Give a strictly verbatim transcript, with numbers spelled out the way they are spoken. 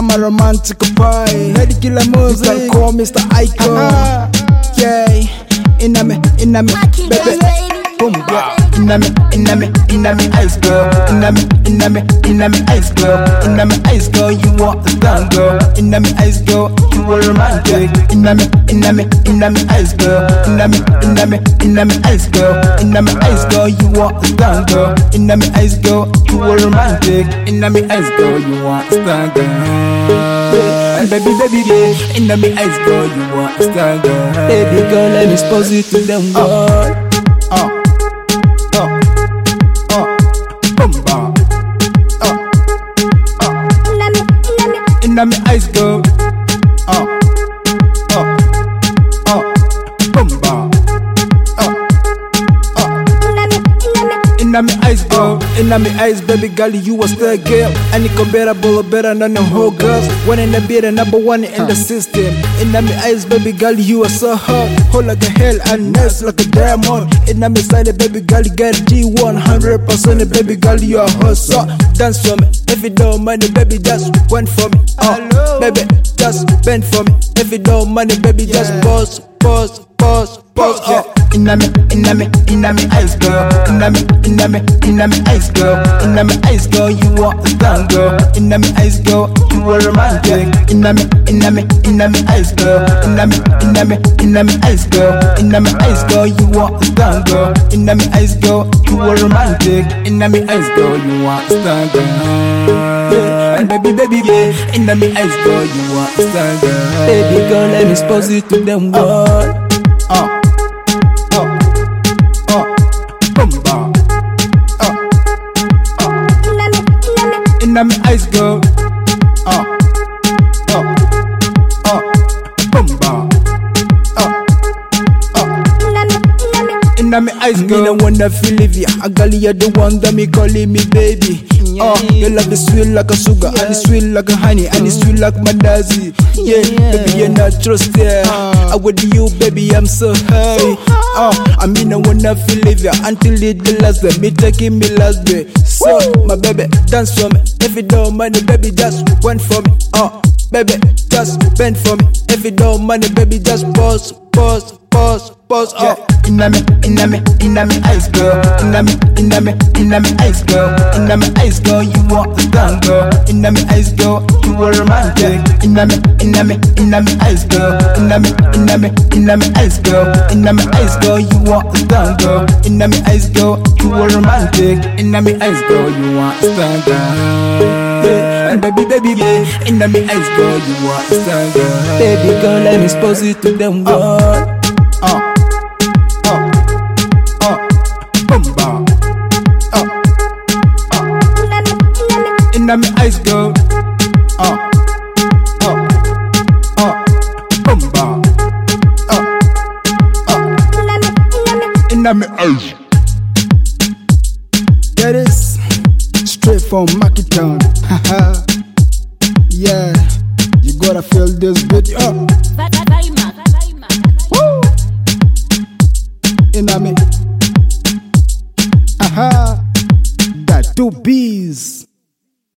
I'm a romantic boy. Ready killer music. You can call Mister Icon. Uh-huh. Yeah, inna me, inna me, baby. Boom, yeah. Inna me, inna me, inna me ice girl. Inna me, inna me, inna me ice girl. Inna me ice girl, you want the gun girl. Inna me ice girl, you a romantic. Inna me, inna me, inna me ice girl. Inna me, inna me, inna me ice girl. Inna me ice girl, you want the gun girl. Inna me ice girl, you a romantic. Inna me ice girl, you want the gun girl. Baby, baby, baby, inna me ice girl, you want the gun girl. Baby girl, let me expose you to them boy. Inna me ice girl, uh, uh, uh, bumba, uh, uh. Inna me ice girl, inna me ice baby girl, you a star girl. And you comparable better than the whole girls. One in the beat and number one in the system. Inna me ice baby girl, you are so hot, hold like a hell and nice like a diamond. Inna me side baby girl, you get G one hundred percent. Baby girl, you are hot, so dance for me. If you don't money, baby, just went for me. Oh, baby, just bend for me. If you don't money, baby, yeah. Just pause, pause, pause, pause. Oh, inna me, inna me, inna me ice girl. Inna me, inna me, inna me ice girl. Inna me ice girl, you want the gun girl. Inna me ice girl, you a romantic. Inna me, inna me, inna me ice girl. Inna me, inna me, inna me ice girl. Inna me ice girl, you want the gun girl. Inna me ice girl, you a romantic. Inna me ice girl, you want the gun girl. Yeah. Baby, baby, baby, inna me ice girl, you want the gun girl. Baby girl, let me expose you to them boy. Uh, uh, uh, bumba, uh, uh. Inna me ice girl, uh, uh, uh, bumba, uh, uh. Inna me ice girl, me no wanna feel live ya. A girl you the one that me calling me baby. Oh, your love is sweet like a sugar, yeah. And it's sweet like a honey, and it's sweet like mandazi. Yeah, yeah. Baby, you're not trust there. Uh, I with you, baby, I'm so high. So high. Oh, I mean, I wanna feel live ya until it the last day. Me taking me last day. So, woo. My baby, dance for me. If you don't money, baby, just went for me. Oh, baby, just bend for me. If you don't money, baby, just pause, pause, pause, pause. Oh. Yeah. Inna me, inna me, inna me ice girl. Inna me, inna me, inna me ice girl. Inna me ice girl, you want the gun girl. Inna me ice girl, you a romantic. Inna me, inna me, inna me ice girl. Inna me, inna me, inna me ice girl. Inna me ice girl, you want the gun girl. Inna me ice girl, you a romantic. Inna me ice girl, you want the gun girl. Yeah. And baby, baby, baby, inna me ice girl, you want the gun girl. Baby girl, let me expose you to them boy. Uh. Bumba, uh, uh. Inna me ice girl, uh, uh, uh. Bumba, uh, uh. Inna me ice. Get this straight from Macketown. Haha, yeah, you gotta feel this beat up.